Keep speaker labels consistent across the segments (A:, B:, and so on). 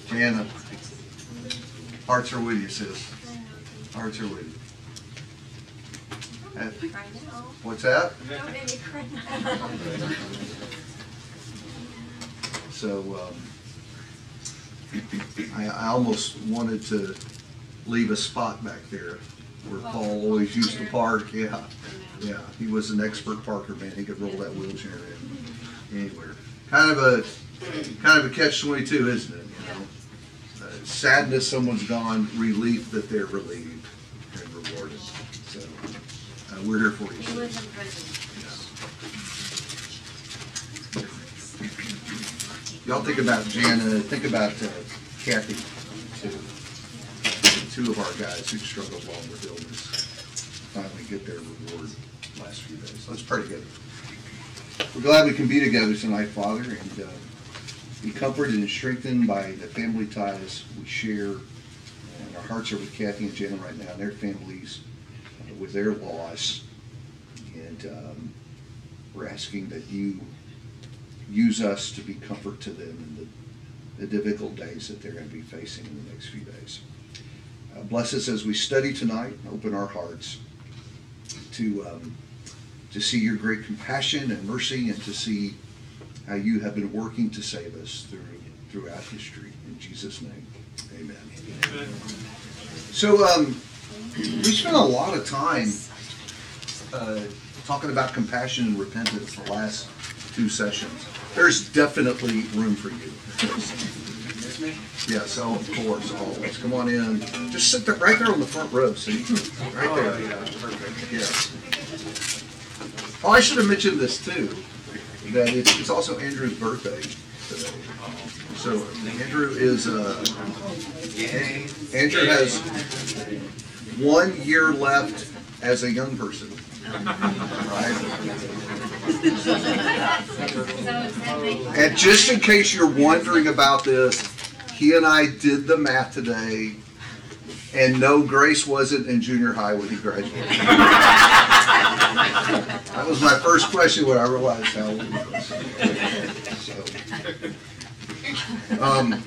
A: Jana, hearts are with you, sis. Hearts are with you. What's that? So I almost wanted to leave a spot back there where Paul always used to park. Yeah, he was an expert parker, man. He could roll that wheelchair in anywhere. Kind of a catch-22, isn't it? You know, sadness someone's gone, relief that they're relieved and rewarded. So we're here for you.
B: He was in prison.
A: Y'all think about Jana, think about Kathy, too. Two of our guys who struggled along with illness finally get their reward last few days. Let's pray together. We're glad we can be together tonight, Father, and be comforted and strengthened by the family ties we share. And our hearts are with Kathy and Jana right now and their families with their loss. And we're asking that you use us to be comfort to them in the difficult days that they're going to be facing in the next few days. Bless us as we study tonight. Open our hearts to see your great compassion and mercy, and to see how you have been working to save us throughout history. In Jesus' name, amen. So we spent a lot of time talking about compassion and repentance the last two sessions. There's definitely room for you. Yes, oh, of course, always. Come on in. Just sit there, right there on the front row, see? Right there.
C: Yeah, perfect.
A: Yes. Oh, I should have mentioned this too, that it's also Andrew's birthday today. So Andrew has 1 year left as a young person. Right? And just in case you're wondering about this, he and I did the math today, and no, Grace wasn't in junior high when he graduated. That was my first question when I realized how old he was. So,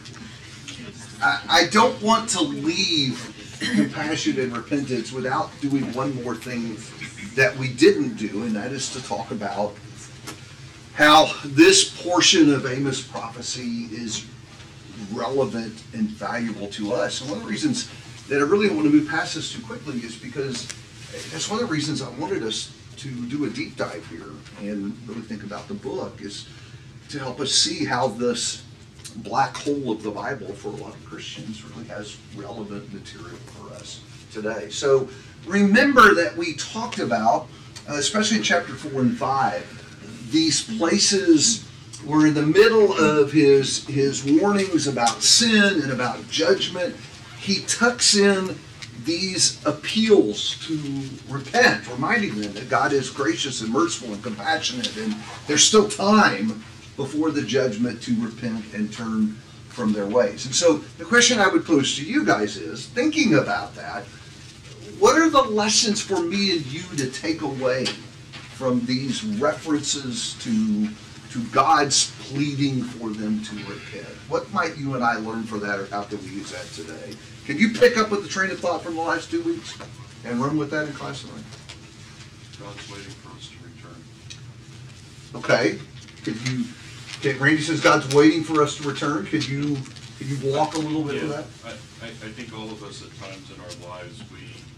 A: I don't want to leave compassion and repentance without doing one more thing that we didn't do, and that is to talk about how this portion of Amos' prophecy is relevant and valuable to us. And one of the reasons that I really don't want to move past this too quickly is because that's one of the reasons I wanted us to do a deep dive here and really think about the book, is to help us see how this black hole of the Bible for a lot of Christians really has relevant material for us today. So remember that we talked about, especially in chapter 4 and 5, these places were in the middle of his warnings about sin and about judgment. He tucks in these appeals to repent, reminding them that God is gracious and merciful and compassionate, and there's still time before the judgment to repent and turn from their ways. And so the question I would pose to you guys is, thinking about that, what are the lessons for me and you to take away from these references to God's pleading for them to repent? What might you and I learn from that, or how can we use that today? Can you pick up with the train of thought from the last 2 weeks and run with that in class tonight?
D: God's waiting for us to return.
A: Okay. Randy says God's waiting for us to return. Could you walk a little bit of that?
D: I think all of us at times in our lives, we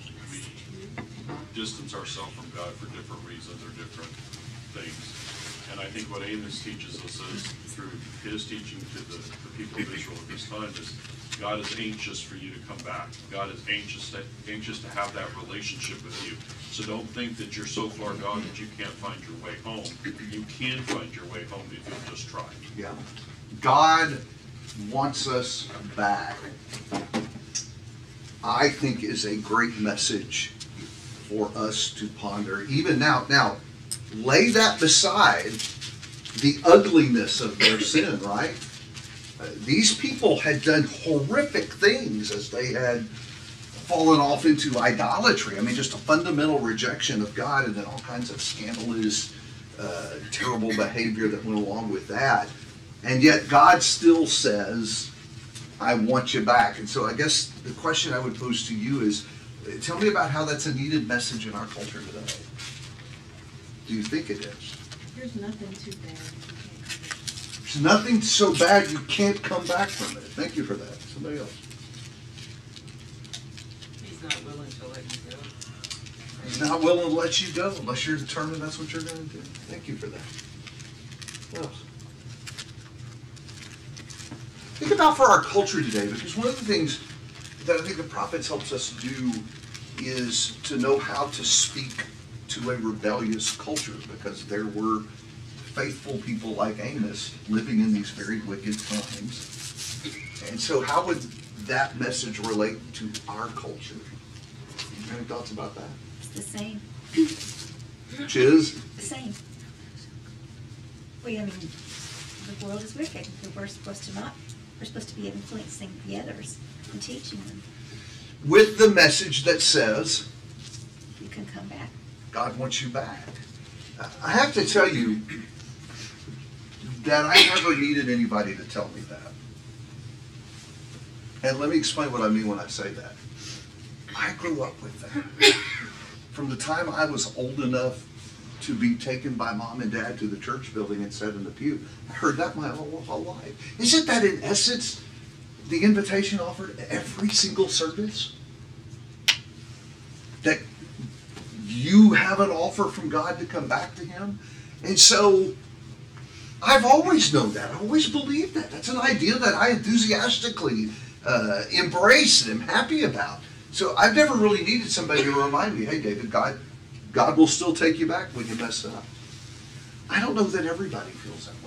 D: distance ourselves from God for different reasons or different things. And I think what Amos teaches us is, through his teaching to the people of Israel at this time, is God is anxious for you to come back. God is anxious to have that relationship with you. So don't think that you're so far gone that you can't find your way home. You can find your way home if you'll just try.
A: Yeah. God wants us back, I think, is a great message for us to ponder even now. Now, lay that beside the ugliness of their sin, right? These people had done horrific things as they had fallen off into idolatry. I mean, just a fundamental rejection of God, and then all kinds of scandalous, terrible behavior that went along with that. And yet God still says, I want you back. And so I guess the question I would pose to you is, tell me about how that's a needed message in our culture today. Do you think it is?
B: There's nothing too bad.
A: There's nothing so bad you can't come back from it. Thank you for that. Somebody else.
C: He's not willing to let you go.
A: He's not willing to let you go unless you're determined that's what you're going to do. Thank you for that. What else? Think about for our culture today, because one of the things that I think the prophets helps us do is to know how to speak to a rebellious culture, because there were faithful people like Amos living in these very wicked times. And so how would that message relate to our culture? Any thoughts about that?
E: It's the same.
A: Which is?
E: The same. Well, I mean, the world is wicked. We're supposed to be influencing the others and teaching them.
A: With the message that says,
E: You can come back.
A: God wants you back. I have to tell you that I never needed anybody to tell me that. And let me explain what I mean when I say that. I grew up with that. From the time I was old enough to be taken by mom and dad to the church building and sat in the pew, I heard that my whole life. Isn't that in essence the invitation offered every single service? That you have an offer from God to come back to Him? And so I've always known that. I always believed that. That's an idea that I enthusiastically embrace and am happy about. So I've never really needed somebody to remind me, hey, David, God will still take you back when you mess up. I don't know that everybody feels that way.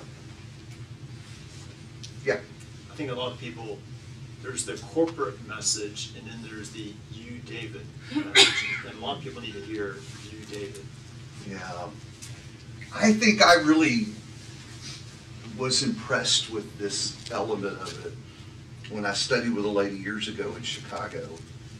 A: Yeah.
F: I think a lot of people, there's the corporate message, and then there's the you, David message. And a lot of people need to hear you, David.
A: Yeah. I think I really was impressed with this element of it when I studied with a lady years ago in Chicago.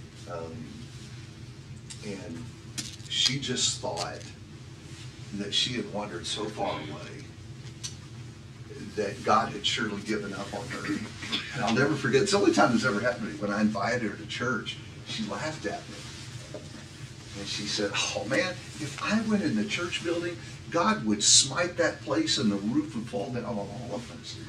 A: And she just thought that she had wandered so far away that God had surely given up on her. And I'll never forget, it's the only time this ever happened to me. When I invited her to church, she laughed at me. And she said, oh man, if I went in the church building, God would smite that place and the roof would fall down on all of us.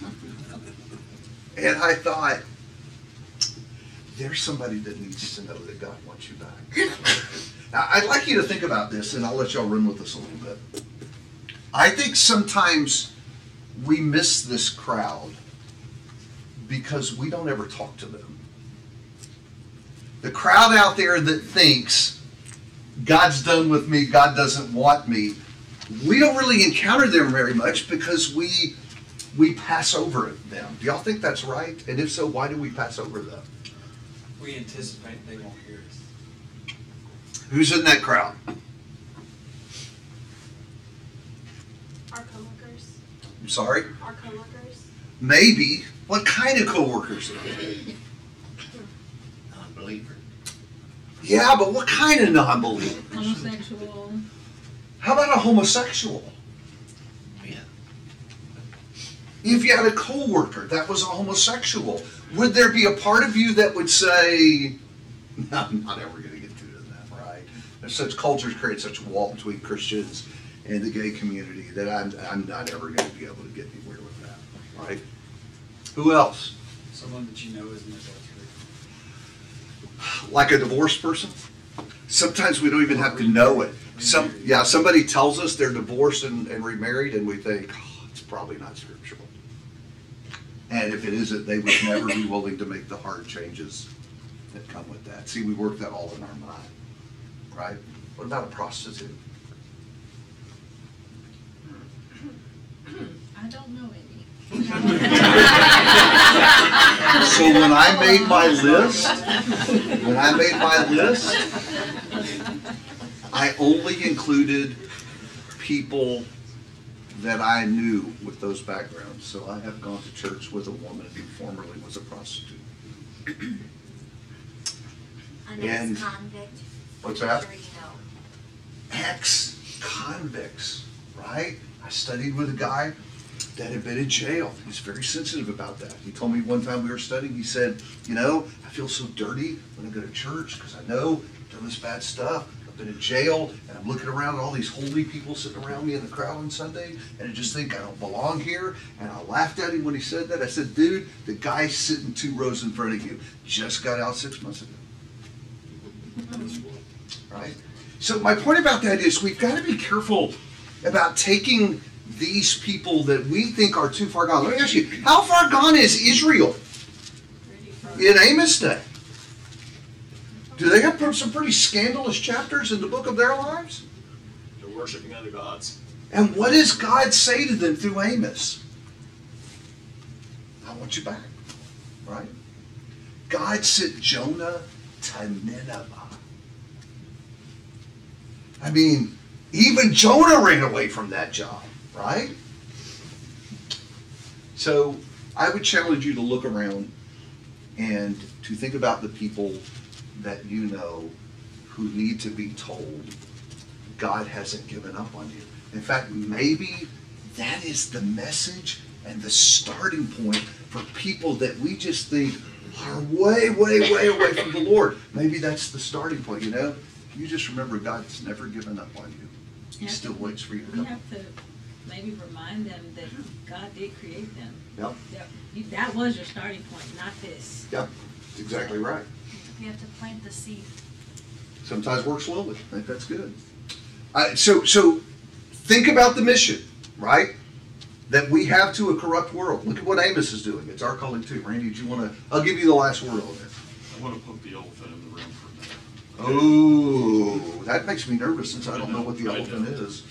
A: And I thought, there's somebody that needs to know that God wants you back. Now, I'd like you to think about this, and I'll let y'all run with this a little bit. I think sometimes we miss this crowd because we don't ever talk to them. The crowd out there that thinks, God's done with me, God doesn't want me, we don't really encounter them very much because we pass over them. Do y'all think that's right? And if so, why do we pass over them?
C: We anticipate they won't hear us.
A: Who's in that crowd?
B: Our coworkers.
A: I'm sorry?
B: Our coworkers.
A: Maybe. What kind of coworkers?
C: Non-believer.
A: Yeah, but what kind of non-believers?
B: Homosexual.
A: How about a homosexual?
C: Yeah.
A: If you had a coworker that was a homosexual, would there be a part of you that would say, no, I'm not ever going to get through to that, right? There's such cultures create such a wall between Christians and the gay community that I'm not ever going to be able to get anywhere with that, right? Who else?
C: Someone that you know is in adultery.
A: Like a divorced person? Sometimes we don't even have to know it. Somebody tells us they're divorced and remarried, and we think, oh, it's probably not scriptural. And if it isn't, they would never be willing to make the hard changes that come with that. See, we work that all in our mind, right? What about a prostitute?
B: I don't know any.
A: So when I made my list, I only included people that I knew with those backgrounds. So I have gone to church with a woman who formerly was a prostitute.
E: An
A: And-
E: ex-convict.
A: What's that?
E: Sure you know.
A: Ex-convicts, right? I studied with a guy that had been in jail. He's very sensitive about that. He told me one time we were studying, he said, you know, I feel so dirty when I go to church because I know I'm doing this bad stuff. I've been in jail, and I'm looking around at all these holy people sitting around me in the crowd on Sunday, and I just think I don't belong here. And I laughed at him when he said that. I said, dude, the guy sitting 2 rows in front of you just got out 6 months ago. Right? So my point about that is we've got to be careful about taking these people that we think are too far gone. Let me ask you, how far gone is Israel in Amos' day? Do they have some pretty scandalous chapters in the book of their lives?
F: They're worshiping other gods.
A: And what does God say to them through Amos? I want you back. Right? God sent Jonah to Nineveh. I mean, even Jonah ran away from that job, right? So I would challenge you to look around and to think about the people that you know who need to be told God hasn't given up on you. In fact, maybe that is the message and the starting point for people that we just think are way, way, way away from the Lord. Maybe that's the starting point, you know? You just remember God's never given up on you. He still waits for you to
G: We
A: come.
G: have to maybe remind them that God did create them.
A: Yep,
G: That was your starting point, not this.
A: yep, that's exactly right.
E: You have to plant the seed.
A: Sometimes work slowly. I think that's good. So think about the mission, right? That we have to a corrupt world. Look at what Amos is doing. It's our calling too. Randy, do you want to? I'll give you the last word on this.
D: I want to poke the elephant in the room for a minute.
A: Oh, that makes me nervous since I don't know what the
D: I
A: elephant
D: know.
A: is.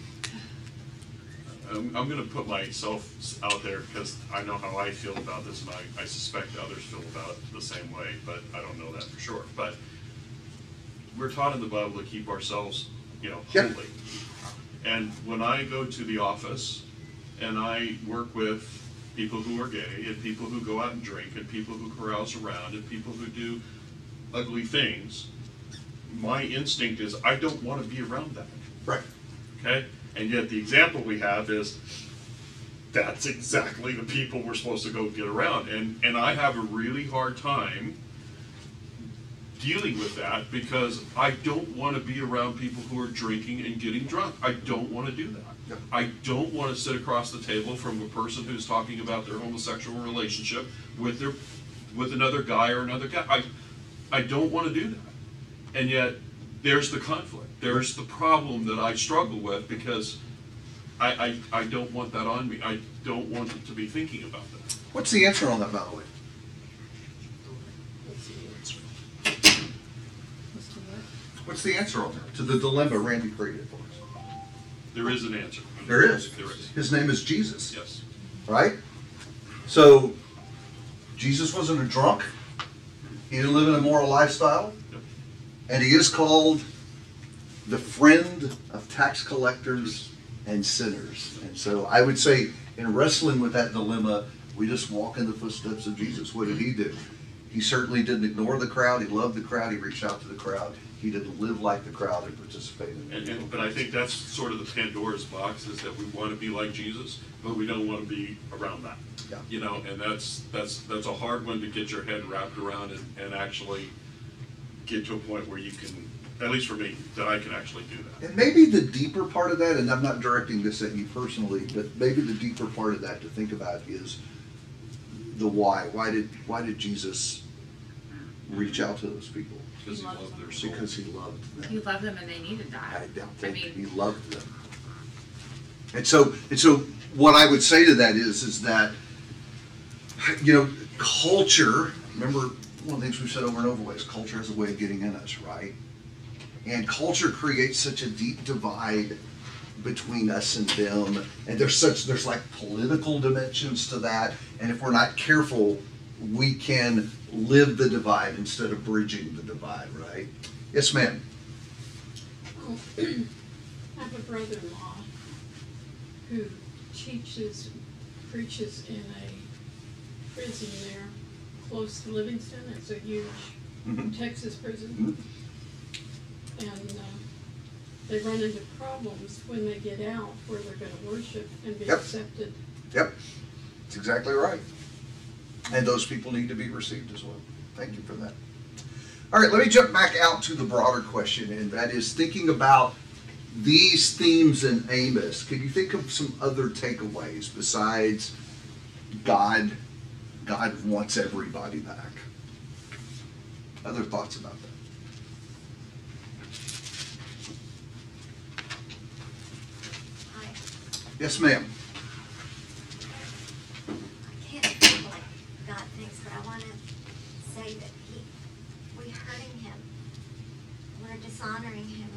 D: I'm going to put myself out there because I know how I feel about this, and I suspect others feel about it the same way, but I don't know that for sure. But we're taught in the Bible to keep ourselves,
A: Yep.
D: holy. And when I go to the office and I work with people who are gay and people who go out and drink and people who carouse around and people who do ugly things, my instinct is I don't want to be around that.
A: Right.
D: Okay? And yet the example we have is that's exactly the people we're supposed to go get around. And I have a really hard time dealing with that because I don't want to be around people who are drinking and getting drunk. I don't want to do that.
A: Yep.
D: I don't want to sit across the table from a person who's talking about their homosexual relationship with another guy or another guy. I don't want to do that. And yet there's the conflict. There's the problem that I struggle with because I don't want that on me. I don't want to be thinking about that.
A: What's the answer on that, by the way? What's the answer on that to the dilemma Randy created for us?
D: There is an answer.
A: There is.
D: There is.
A: His name is Jesus.
D: Yes.
A: Right? So, Jesus wasn't a drunk. He didn't live an immoral lifestyle.
D: Yep.
A: And he is called the friend of tax collectors and sinners. And so I would say in wrestling with that dilemma, we just walk in the footsteps of Jesus. What did he do? He certainly didn't ignore the crowd. He loved the crowd. He reached out to the crowd. He didn't live like the crowd and participate in it.
D: But I think that's sort of the Pandora's box is that we want to be like Jesus, but we don't want to be around that.
A: Yeah.
D: And that's a hard one to get your head wrapped around and actually get to a point where you can, at least for me, that I can actually do that.
A: And maybe the deeper part of that, and I'm not directing this at you personally, but maybe the deeper part of that to think about is the why. Why did Jesus reach out to those people?
D: Because he loved their soul.
A: Because he loved them.
H: You love them and they needed that.
A: I don't think
H: mean-
A: he loved them. And so what I would say to that is that, culture, remember one of the things we've said over and over is culture has a way of getting in us, right? And culture creates such a deep divide between us and them, and there's like political dimensions to that, and if we're not careful, we can live the divide instead of bridging the divide, right? Yes, ma'am.
I: I have a brother-in-law who preaches in a prison there close to Livingston. It's a huge Texas prison. And they run into problems when they get out where they're going to worship and be
A: Yep.
I: accepted
A: Yep, that's exactly right. And those people need to be received as well. Thank you for that. All right, let me jump back out to the broader question, and that is thinking about these themes in Amos. Can you think of some other takeaways besides God wants everybody back? Other thoughts about that?
E: Hi.
A: Yes, ma'am.
E: I can't think like God thinks, but I want to say that we're hurting him. We're dishonoring him.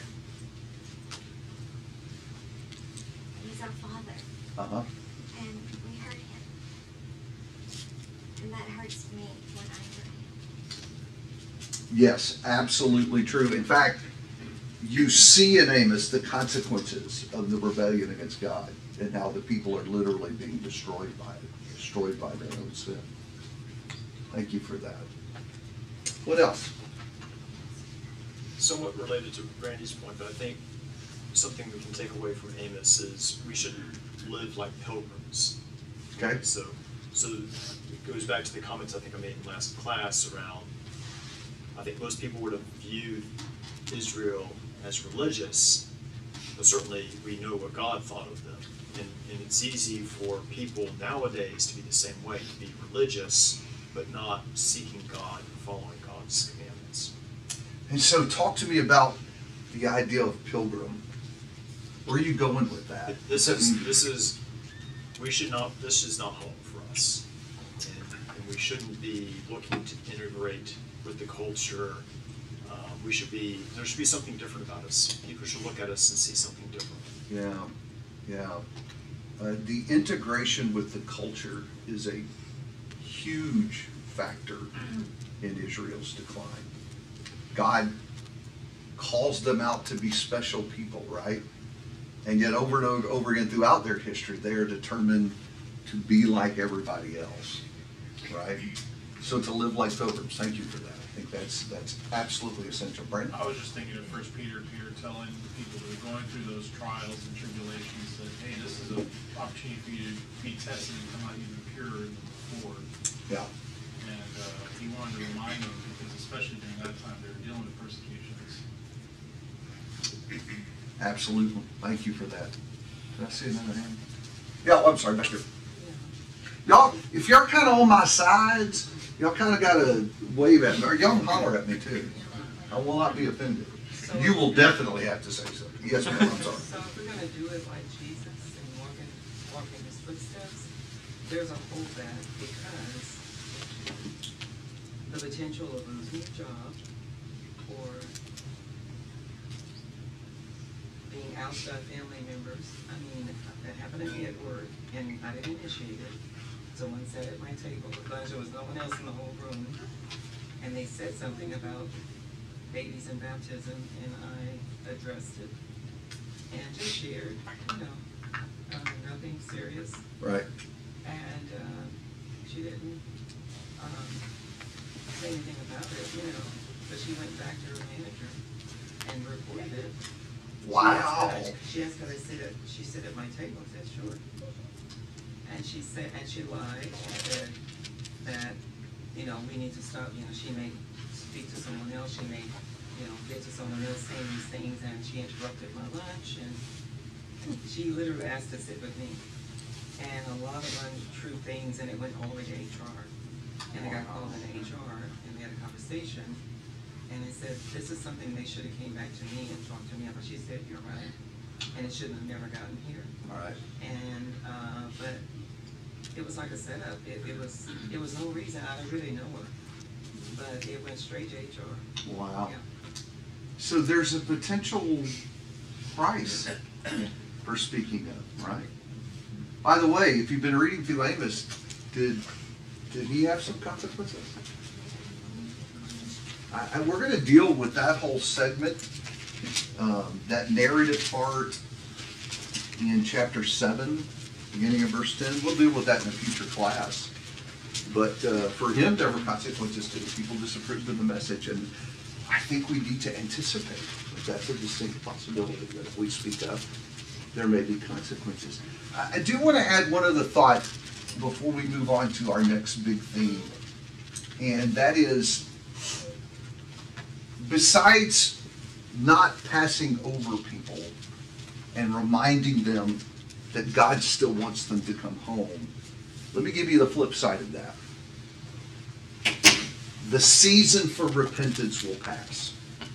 E: He's our Father.
A: Uh-huh.
E: And we hurt him. And that hurts me when I hurt him.
A: Yes, absolutely true. In fact, you see in Amos the consequences of the rebellion against God and how the people are literally being destroyed by it, destroyed by their own sin. Thank you for that. What else?
F: Somewhat related to Randy's point, but I think something we can take away from Amos is we should live like pilgrims.
A: Okay.
F: So it goes back to the comments I think I made in last class around, I think most people would have viewed Israel as religious, but certainly we know what God thought of them. And it's easy for people nowadays to be the same way, to be religious, but not seeking God and following God's commandments.
A: And so talk to me about the idea of pilgrim. Where are you going with that?
F: This is not home for us. And we shouldn't be looking to integrate with the culture. There should be something different about us. People should look at us and see something different.
A: Yeah. The integration with the culture is a huge factor in Israel's decline. God calls them out to be special people, right? And yet over and over again throughout their history, they are determined to be like everybody else, right? So to live like pilgrims, thank you for that. I think that's absolutely essential. Brandon?
H: I was just thinking of 1 Peter telling the people who are going through those trials and tribulations that, hey, this is an opportunity for you to be tested and come out even purer than before.
A: Yeah.
H: And he wanted to remind them, because especially during that time, they were dealing with persecutions.
A: Absolutely. Thank you for that. Did I see another hand? Yeah, I'm sorry, back here. Y'all, if you're kind of on my sides, y'all kind of got to wave at me, or y'all can holler at me too. I will not be offended. You will definitely have to say something. Yes, ma'am, I'm sorry.
J: So if we're gonna do it like Jesus and walk in his footsteps, there's a holdback because the potential of losing your job or being ousted by family members. I mean, that happened to me at work and I didn't initiate it. Someone sat at my table at lunch, there was no one else in the whole room, and they said something about babies in baptism, and I addressed it and just shared, nothing serious.
A: Right.
J: And she didn't say anything about it, but she went back to her manager and reported it.
A: Wow.
J: She asked could I she sit at my table. I said, sure. And she said, and she lied and said that, we need to stop, she may speak to someone else, she may, get to someone else saying these things, and she interrupted my lunch, and she literally asked to sit with me. And a lot of untrue things, and it went all the way to HR. And I got called into HR, and we had a conversation, and they said, this is something they should have came back to me and talked to me about. She said, you're right, and it shouldn't have never gotten here.
A: All right.
J: And, but it was like a setup. It was no reason. I didn't really know her, but it went straight to HR.
A: Wow.
J: Yeah.
A: So there's a potential price for speaking up, right? By the way, if you've been reading through Amos, did he have some consequences? We're going to deal with that whole segment, that narrative part in chapter 7, beginning of verse 10. We'll deal with that in a future class. But for him, there were consequences to the people disapproved of the message, and I think we need to anticipate that that's a distinct possibility that if we speak up, there may be consequences. I do want to add one other thought before we move on to our next big theme, and that is, besides not passing over people and reminding them that God still wants them to come home, let me give you the flip side of that. The season for repentance will pass.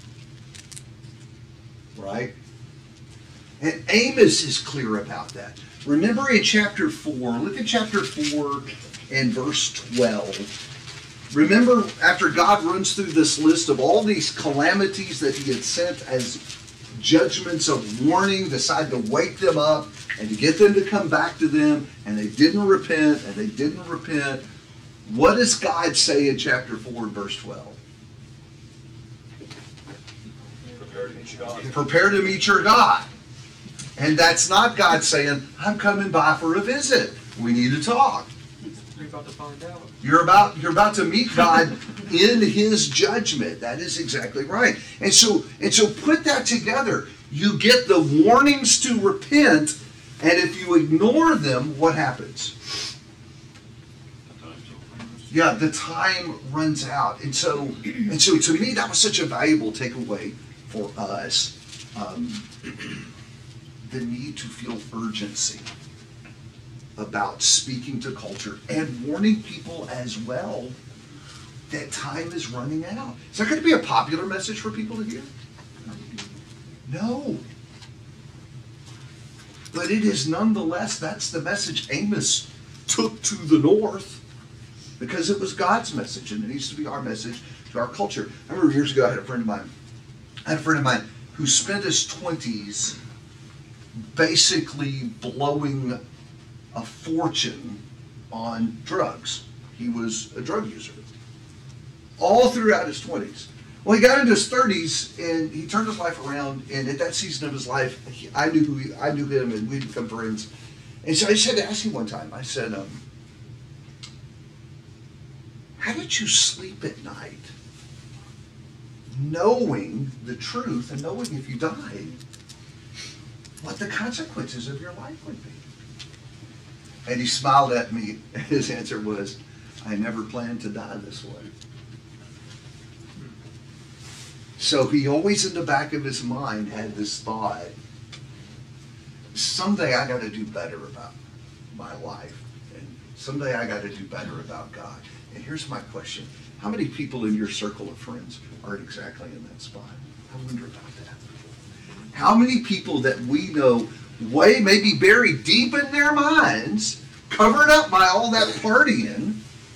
A: Right? And Amos is clear about that. Remember in chapter 4, look at chapter 4 and verse 12. Remember after God runs through this list of all these calamities that he had sent as judgments of warning, decide to wake them up and to get them to come back to them, and they didn't repent, and they didn't repent. What does God say in chapter 4 and verse 12?
F: Prepare to meet your God.
A: Prepare to meet your God. And that's not God saying, I'm coming by for a visit. We need to talk.
C: You're about to find out.
A: You're about to meet God in his judgment. That is exactly right. And so put that together. You get the warnings to repent, and if you ignore them, what happens? Yeah, the time runs out. And so to me, that was such a valuable takeaway for us. The need to feel urgency about speaking to culture and warning people as well that time is running out. Is that going to be a popular message for people to hear? No. But it is nonetheless, that's the message Amos took to the north, because it was God's message, and it needs to be our message to our culture. I remember years ago I had a friend of mine who spent his 20s basically blowing a fortune on drugs. He was a drug user all throughout his 20s. Well, he got into his 30s and he turned his life around, and at that season of his life, I knew him, and we'd become friends. And so I said to ask him one time, I said, how did you sleep at night knowing the truth and knowing if you died, what the consequences of your life would be? And he smiled at me, and his answer was, I never planned to die this way. So he always in the back of his mind had this thought, someday I got to do better about my life, and someday I got to do better about God. And here's my question. How many people in your circle of friends are exactly in that spot? I wonder about that. How many people that we know maybe buried deep in their minds, covered up by all that partying,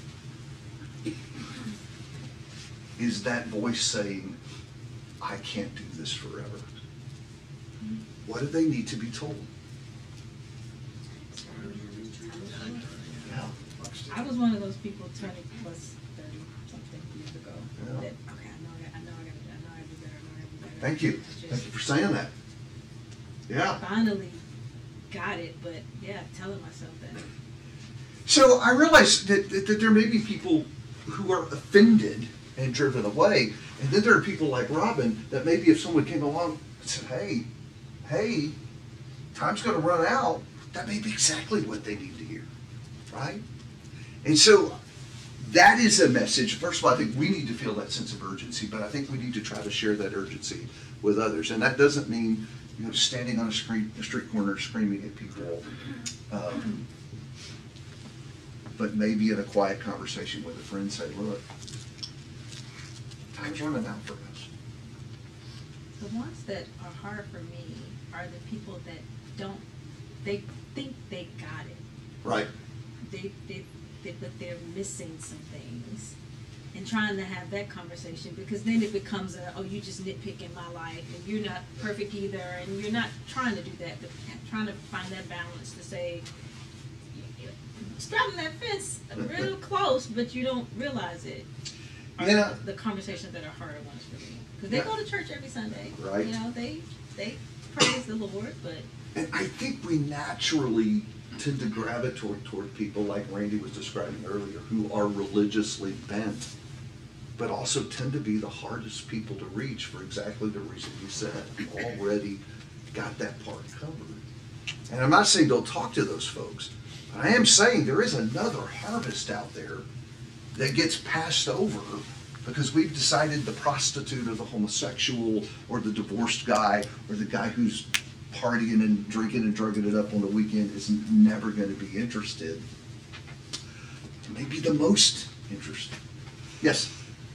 A: is that voice saying, I can't do this forever? What do they need to be told? Yeah.
G: I was one of those people turning plus 30 something years ago.
A: Yeah.
G: That, okay, I know I gotta do better.
A: Thank you. Thank you for saying that. Yeah.
G: Finally got it, but yeah, telling myself that.
A: So I realize that there may be people who are offended and driven away, and then there are people like Robin that maybe if someone came along and said, hey, time's going to run out, that may be exactly what they need to hear, right? And so that is a message. First of all, I think we need to feel that sense of urgency, but I think we need to try to share that urgency with others. And that doesn't mean standing on a street corner screaming at people, but maybe in a quiet conversation with a friend say, look, time's running out for us.
G: The ones that are hard for me are the people that they think they got it.
A: Right.
G: But they're missing some things, and trying to have that conversation, because then it becomes you just nitpicking my life, and you're not perfect either, and you're not trying to do that, but trying to find that balance to say, straddling that fence real close, but you don't realize it.
A: Yeah.
G: The conversations that are harder ones for me, because they go to church every Sunday.
A: Right.
G: They praise the Lord, but.
A: And I think we naturally tend to gravitate toward people like Randy was describing earlier, who are religiously bent, but also tend to be the hardest people to reach for exactly the reason you said. You've already got that part covered. And I'm not saying don't talk to those folks, but I am saying there is another harvest out there that gets passed over because we've decided the prostitute or the homosexual or the divorced guy or the guy who's partying and drinking and drugging it up on the weekend is never going to be interested. Maybe the most interested. Yes?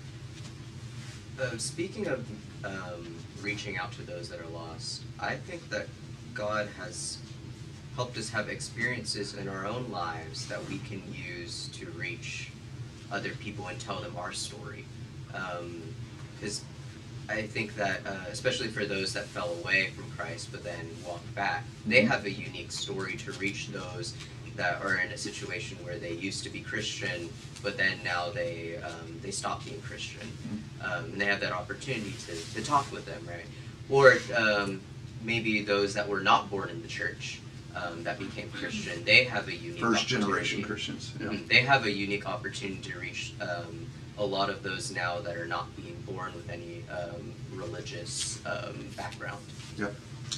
K: Speaking of reaching out to those that are lost, I think that God has helped us have experiences in our own lives that we can use to reach other people and tell them our story. Because I think that, especially for those that fell away from Christ but then walked back, they have a unique story to reach those that are in a situation where they used to be Christian, but then now they stop being Christian. And they have that opportunity to talk with them, right? Or maybe those that were not born in the church that became Christian, they have a unique
A: First generation Christians. Yeah.
K: They have a unique opportunity to reach a lot of those now that are not being born with any religious background.
A: Yep.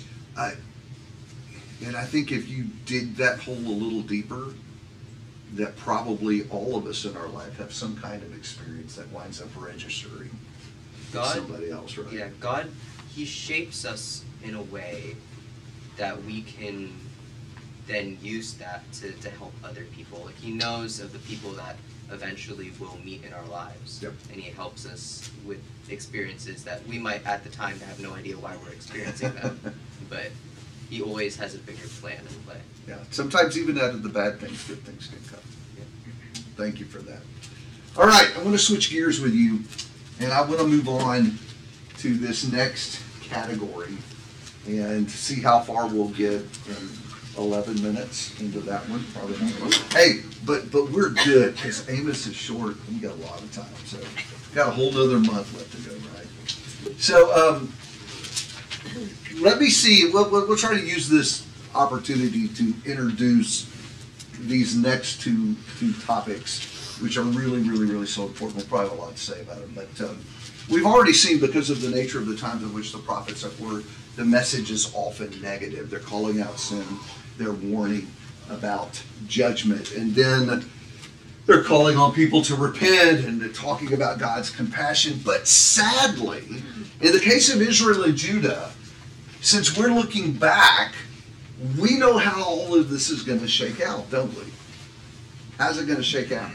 A: And I think if you dig that hole a little deeper, that probably all of us in our life have some kind of experience that winds up registering with somebody else, right?
K: Yeah, God, He shapes us in a way that we can then use that to help other people. Like He knows of the people that eventually we'll meet in our lives.
A: Yep.
K: And He helps us with experiences that we might at the time have no idea why we're experiencing them. But He always has a bigger plan in play.
A: Yeah. Sometimes even out of the bad things, good things can come.
K: Yeah.
A: Thank you for that. All right, I want to switch gears with you, and I want to move on to this next category and see how far we'll get in 11 minutes into that one. Probably not. Hey, but we're good because Amos is short and we got a lot of time, so got a whole nother month left to go, right? So let me see. We'll try to use this opportunity to introduce these next two topics, which are really, really, really so important. We'll probably have a lot to say about them, but we've already seen, because of the nature of the times in which the prophets have word, the message is often negative. They're calling out sin. They're warning about judgment. And then they're calling on people to repent, and they're talking about God's compassion. But sadly, in the case of Israel and Judah, since we're looking back, we know how all of this is going to shake out, don't we? How's it going to shake out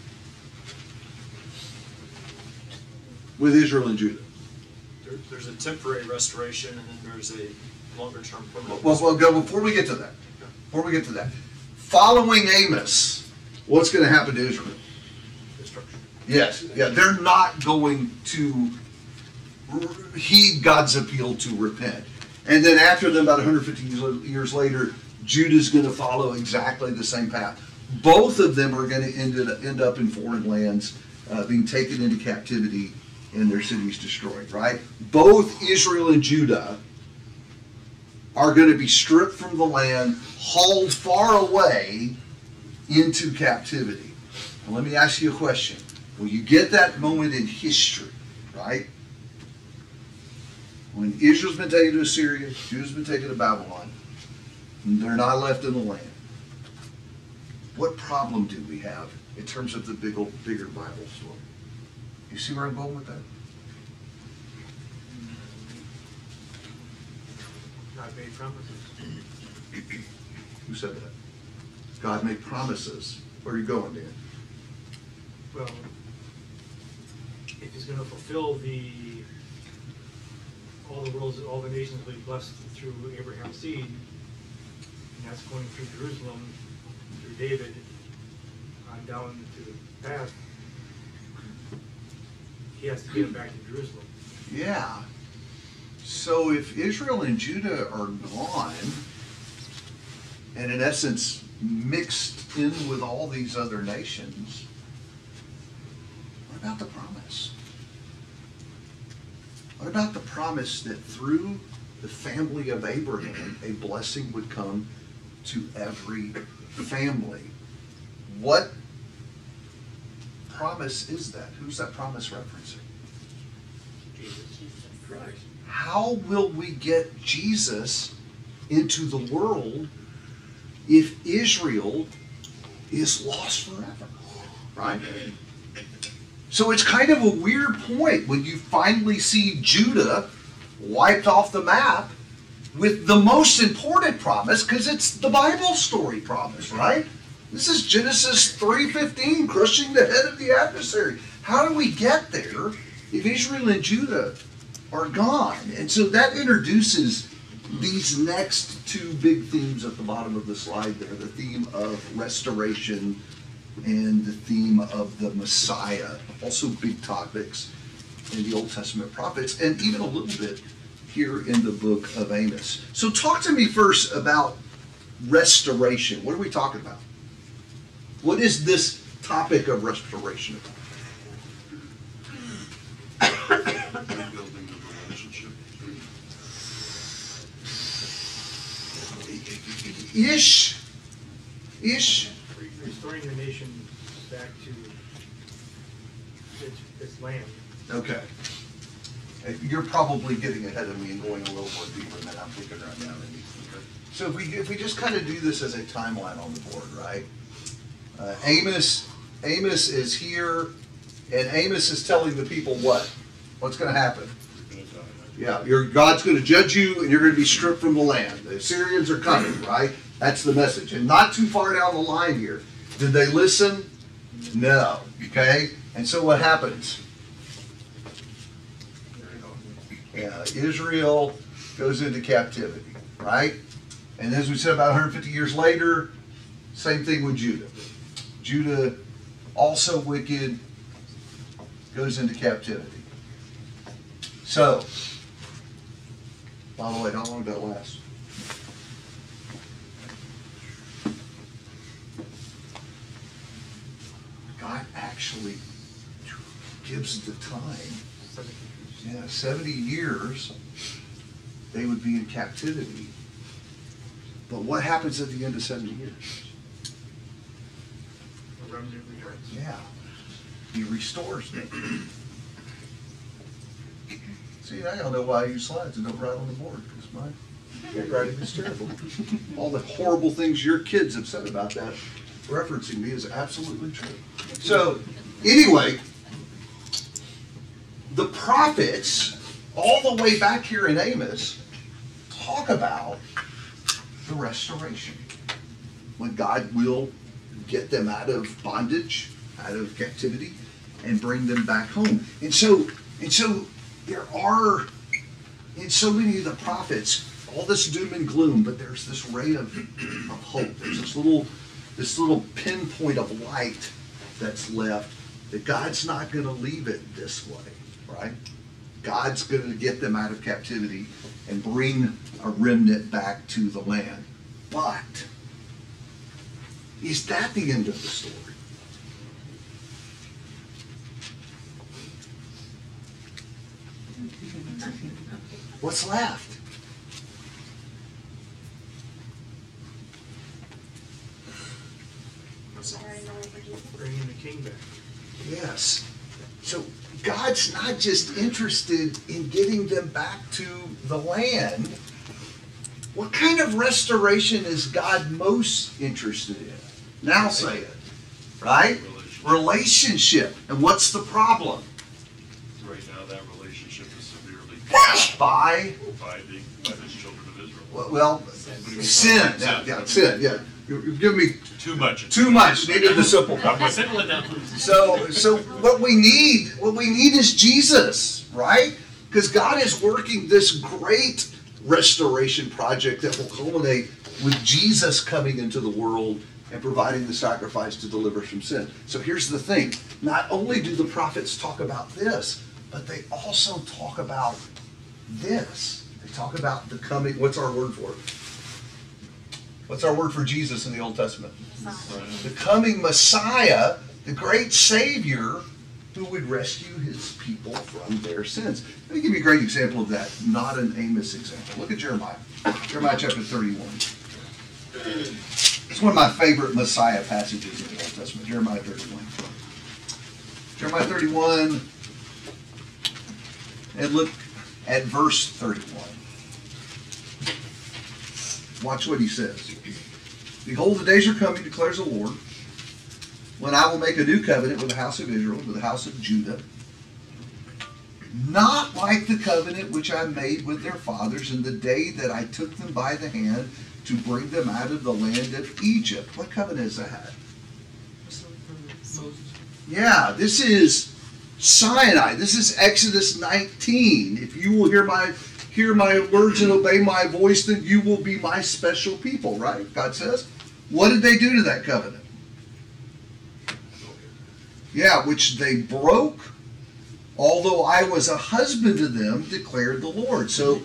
A: with Israel and Judah?
F: There's a temporary restoration, and then there's a longer-term permanent.
A: Well, go before we get to that. Before we get to that, following Amos, what's going to happen to Israel?
F: Destruction.
A: Yes, yeah, they're not going to heed God's appeal to repent. And then after them, about 150 years later, Judah's going to follow exactly the same path. Both of them are going to end up in foreign lands, being taken into captivity and their cities destroyed, right? Both Israel and Judah are going to be stripped from the land, hauled far away into captivity. And let me ask you a question. Will you get that moment in history, right? When Israel's been taken to Assyria, Judah's been taken to Babylon, and they're not left in the land. What problem do we have in terms of the bigger Bible story? You see where I'm going with that?
L: God made promises.
A: Who said that? God made promises. Where are you going, Dan?
L: Well, if He's going to fulfill all the nations will be blessed through Abraham's seed, and that's going through Jerusalem, through David, on down to the path. He has to get it back to Jerusalem.
A: Yeah. So if Israel and Judah are gone, and in essence mixed in with all these other nations, what about the promise? What about the promise that through the family of Abraham, a blessing would come to every family? What promise is that? Who's that promise referencing?
L: Jesus Christ.
A: How will we get Jesus into the world if Israel is lost forever, right? So it's kind of a weird point when you finally see Judah wiped off the map with the most important promise, because it's the Bible story promise, right? This is Genesis 3:15, crushing the head of the adversary. How do we get there if Israel and Judah are gone? And so that introduces these next two big themes at the bottom of the slide there, the theme of restoration and the theme of the Messiah. Also big topics in the Old Testament prophets, and even a little bit here in the book of Amos. So talk to me first about restoration. What are we talking about? What is this topic of restoration about?
D: Rebuilding the relationship.
A: Ish.
L: Restoring the nation back to its land.
A: Okay. You're probably getting ahead of me and going a little more deeper than I'm thinking right now. So if we just kind of do this as a timeline on the board, right? Amos is here, and Amos is telling the people what? What's going to happen? Yeah, God's going to judge you, and you're going to be stripped from the land. The Assyrians are coming, right? That's the message. And not too far down the line here. Did they listen? No. Okay? And so what happens? Yeah, Israel goes into captivity, right? And as we said, about 150 years later, same thing with Judah. Judah, also wicked, goes into captivity. So, by the way, how long did that last? God actually gives the time. Yeah, 70 years they would be in captivity. But what happens at the end of 70 years?
L: The remnant returns.
A: Yeah. He restores them. See, I don't know why I use slides and don't write on the board, because my handwriting is terrible. All the horrible things your kids have said about that referencing me is absolutely true. So, anyway, the prophets, all the way back here in Amos, talk about the restoration. When God will get them out of bondage, out of captivity, and bring them back home. And so there are, in so many of the prophets, all this doom and gloom, but there's this ray of hope. There's this little pinpoint of light that's left, that God's not going to leave it this way, right? God's going to get them out of captivity and bring a remnant back to the land. But is that the end of the story? What's left?
L: Bringing the king back.
A: Yes. So God's not just interested in getting them back to the land. What kind of restoration is God most interested in? Now say it. Right? Relationship. And what's the problem?
D: Right now, that relationship is severely
A: By
D: the children of Israel.
A: well, sin. Yeah, sin. Yeah. You're giving me
D: Too much.
A: Needed the simple part.
F: Simple it down.
A: So what we need is Jesus, right? Because God is working this great restoration project that will culminate with Jesus coming into the world and providing the sacrifice to deliver us from sin. So here's the thing. Not only do the prophets talk about this, but they also talk about this. They talk about the coming, what's our word for it? What's our word for Jesus in the Old Testament?
E: Messiah.
A: The coming Messiah, the great Savior, who would rescue his people from their sins. Let me give you a great example of that, not an Amos example. Look at Jeremiah. Jeremiah chapter 31. It's one of my favorite Messiah passages in the Old Testament, Jeremiah 31. Jeremiah 31, and look at verse 31. Watch what he says. Behold, the days are coming, declares the Lord, when I will make a new covenant with the house of Israel, with the house of Judah, not like the covenant which I made with their fathers in the day that I took them by the hand to bring them out of the land of Egypt. What covenant is that? Yeah, this is Sinai. This is Exodus 19. If you will hear my words and obey my voice, then you will be my special people, right? God says. What did they do to that covenant? Yeah, which they broke, although I was a husband to them, declared the Lord. So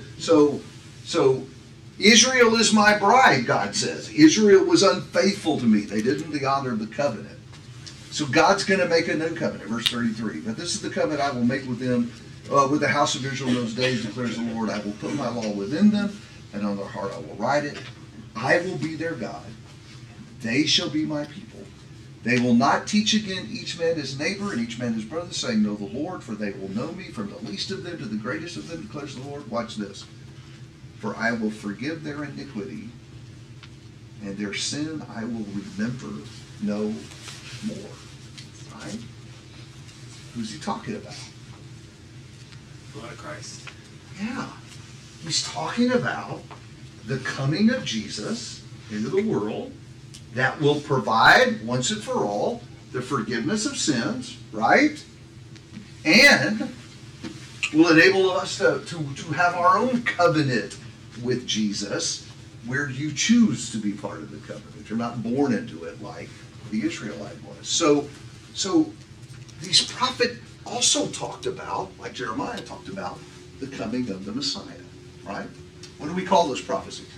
A: Israel is my bride, God says. Israel was unfaithful to me. They didn't honor the covenant. So God's going to make a new covenant, verse 33. But this is the covenant I will make with them, with the house of Israel in those days, declares the Lord. I will put my law within them, and on their heart I will write it. I will be their God. They shall be my people. They will not teach again each man his neighbor and each man his brother, saying, know the Lord, for they will know me from the least of them to the greatest of them, declares the Lord. Watch this. For I will forgive their iniquity, and their sin I will remember no more. Right? Who's he talking about?
C: Blood of Christ.
A: Yeah. He's talking about the coming of Jesus into the world that will provide, once and for all, the forgiveness of sins, right? And will enable us to have our own covenant with Jesus, where you choose to be part of the covenant. You're not born into it like the Israelite was. So these prophets also talked about, like Jeremiah talked about, the coming of the Messiah, right? What do we call those prophecies?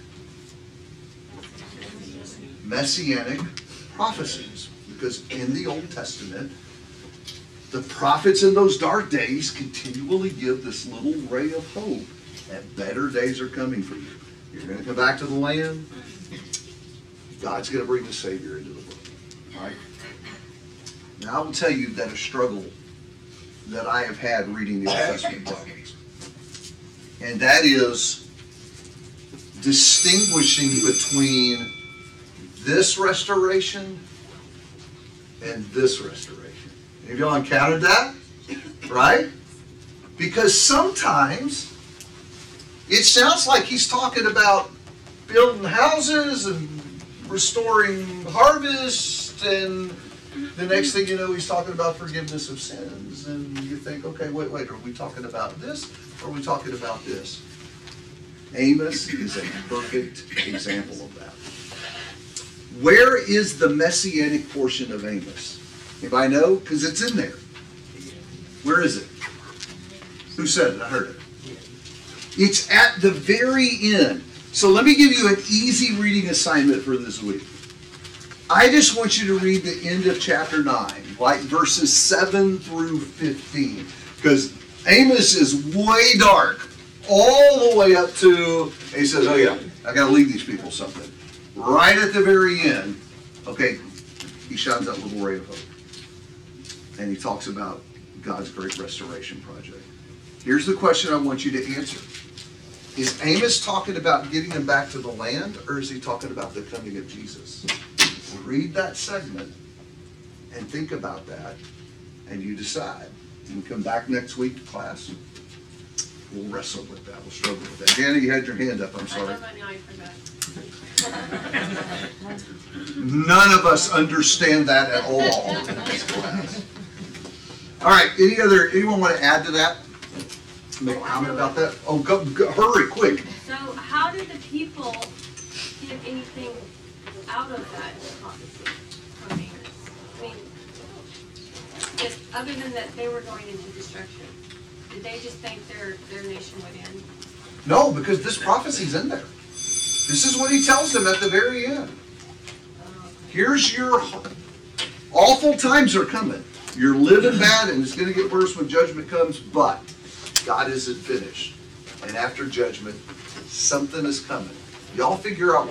A: Messianic prophecies. Because in the Old Testament, the prophets in those dark days continually give this little ray of hope that better days are coming for you. You're going to come back to the land. God's going to bring the Savior into the world. All right? Now I will tell you that a struggle that I have had reading the Old Testament prophets, and that is distinguishing between this restoration and this restoration. Have y'all encountered that? Right? Because sometimes it sounds like he's talking about building houses and restoring harvest, and the next thing you know, he's talking about forgiveness of sins. And you think, okay, wait, are we talking about this, or are we talking about this? Amos is a perfect example of that. Where is the messianic portion of Amos? Anybody know? Because it's in there. Where is it? Who said it? I heard it. It's at the very end. So let me give you an easy reading assignment for this week. I just want you to read the end of chapter 9, like verses 7 through 15. Because Amos is way dark, all the way up to, he says, oh yeah, I got to leave these people something. Right at the very end, okay, he shines that little ray of hope. And he talks about God's great restoration project. Here's the question I want you to answer. Is Amos talking about getting them back to the land, or is he talking about the coming of Jesus? Read that segment and think about that, and you decide. And come back next week to class. We'll wrestle with that. We'll struggle with that. Danny, you had your hand up. I'm sorry.
I: I forgot.
A: None of us understand that at all in this class. All right. Anyone want to add to that? Make a comment about that? Oh, go, hurry, quick.
B: So how did the people get anything out of that prophecy from Amos? I mean, just other than that they were going into destruction, did they just think their nation would end?
A: No, because this prophecy's in there. This is what he tells them at the very end. Here's your awful times are coming. You're living bad, and it's going to get worse when judgment comes, but God isn't finished. And after judgment, something is coming. Y'all figure out